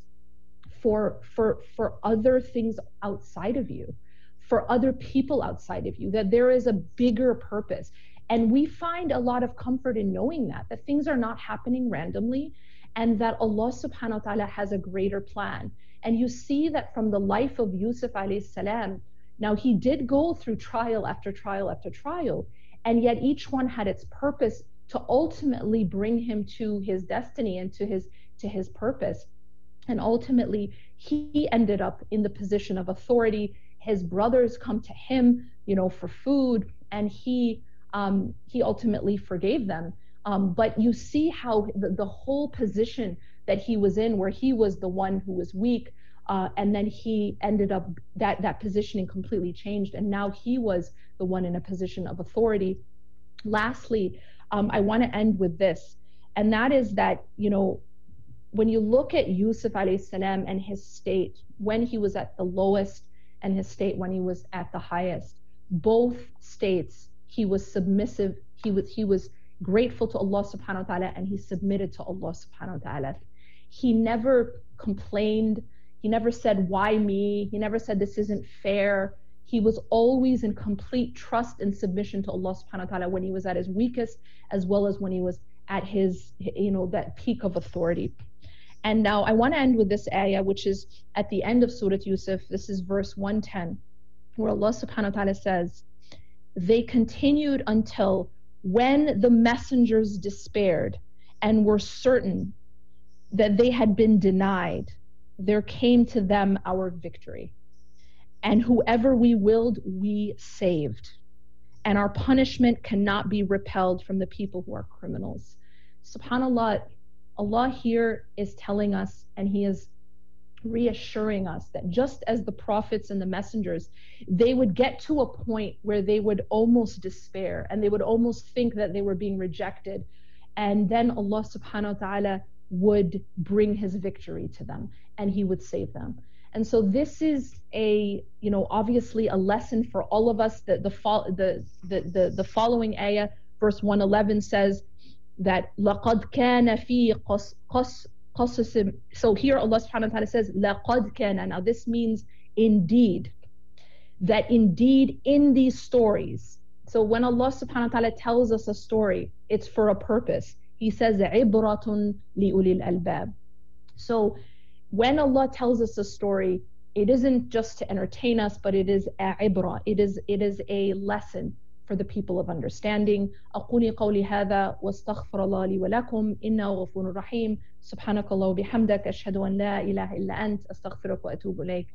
for for for other things outside of you, for other people outside of you, that there is a bigger purpose. And we find a lot of comfort in knowing that that things are not happening randomly, and that Allah subhanahu wa ta'ala has a greater plan. And you see that from the life of Yusuf alayhi salam. Now, he did go through trial after trial after trial, and yet each one had its purpose to ultimately bring him to his destiny and to his to his purpose. And ultimately, he ended up in the position of authority. His brothers come to him, you know, for food, and he um, he ultimately forgave them. Um, but you see how the, the whole position that he was in, where he was the one who was weak, Uh, and then he ended up, that, that positioning completely changed, and now he was the one in a position of authority. Lastly, um, I want to end with this, and that is that, you know, when you look at Yusuf alayhi salam and his state, when he was at the lowest, and his state when he was at the highest, both states, he was submissive, he was, he was grateful to Allah subhanahu wa ta'ala, and he submitted to Allah subhanahu wa ta'ala. He never complained. He never said, why me? He never said, this isn't fair. He was always in complete trust and submission to Allah subhanahu wa ta'ala when he was at his weakest, as well as when he was at his, you know, that peak of authority. And now I want to end with this ayah, which is at the end of Surah Yusuf. This is verse one ten, where Allah subhanahu wa ta'ala says, they continued until when the messengers despaired and were certain that they had been denied, there came to them our victory. And whoever we willed, we saved. And our punishment cannot be repelled from the people who are criminals. SubhanAllah, Allah here is telling us, and He is reassuring us, that just as the prophets and the messengers, they would get to a point where they would almost despair, and they would almost think that they were being rejected. And then Allah subhanahu wa ta'ala would bring His victory to them, and He would save them. And so this is a, you know, obviously a lesson for all of us. That the, the, the, the, the following ayah, verse one eleven, says that لَقَدْ كَانَ فِي قَصَصٍ. So here Allah subhanahu wa ta'ala says, لَقَدْ كَانَ. Now this means indeed, that indeed in these stories. So when Allah subhanahu wa ta'ala tells us a story, it's for a purpose. He says, عِبْرَةٌ لِأُولِي الْأَلْبَابِ. So when Allah tells us a story, it isn't just to entertain us, but it is a ibra. It is, it is a lesson for the people of understanding. أقول قولي هذا واستغفر الله لي ولكم إنه غفور رحيم. سبحانك الله وبحمدك أشهد أن لا إله إلا أنت أستغفرك وأتوب إليك.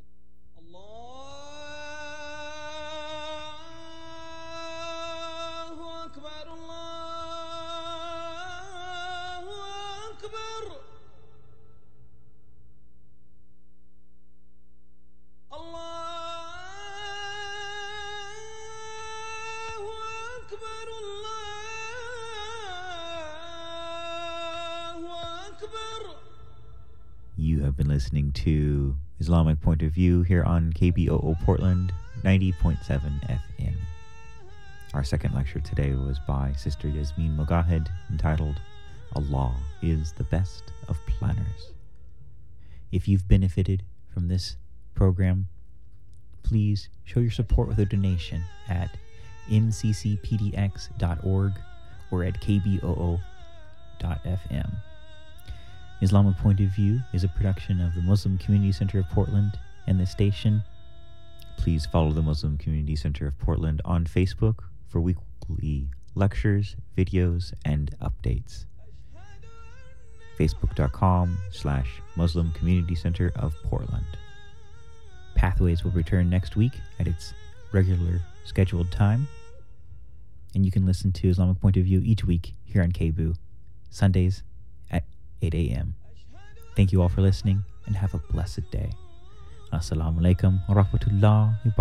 You have been listening to Islamic Point of View here on K B O O Portland ninety point seven F M. Our second lecture today was by Sister Yasmin Mogahed, entitled Allah is the Best of Planners. If you've benefited from this program, please show your support with a donation at m c c p d x dot org or at k b o o dot f m. Islamic Point of View is a production of the Muslim Community Center of Portland and the station. Please follow the Muslim Community Center of Portland on Facebook for weekly lectures, videos, and updates. Facebook.com slash Muslim Community Center of Portland. Pathways will return next week at its regular scheduled time. And you can listen to Islamic Point of View each week here on K B O O, Sundays at eight a.m. Thank you all for listening and have a blessed day. Assalamu alaikum wa rahmatullahi wa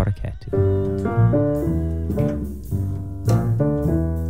barakatuh.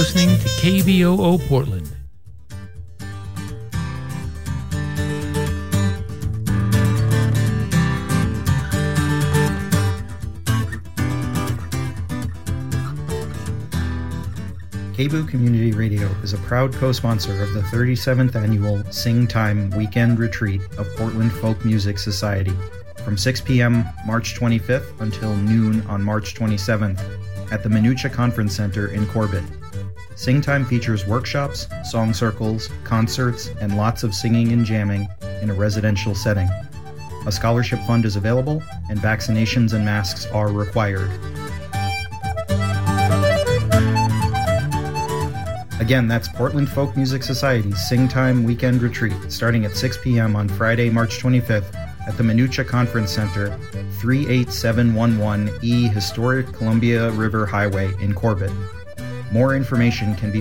listening to K B O O Portland. K B O O Community Radio is a proud co-sponsor of the thirty-seventh Annual Sing Time Weekend Retreat of Portland Folk Music Society from six p.m. March twenty-fifth until noon on March twenty-seventh at the Minucha Conference Center in Corbett. Sing Time features workshops, song circles, concerts, and lots of singing and jamming in a residential setting. A scholarship fund is available, and vaccinations and masks are required. Again, that's Portland Folk Music Society's Sing Time Weekend Retreat, starting at six p.m. on Friday, March twenty-fifth at the Minucha Conference Center, three eight seven one one E Historic Columbia River Highway in Corbett. More information can be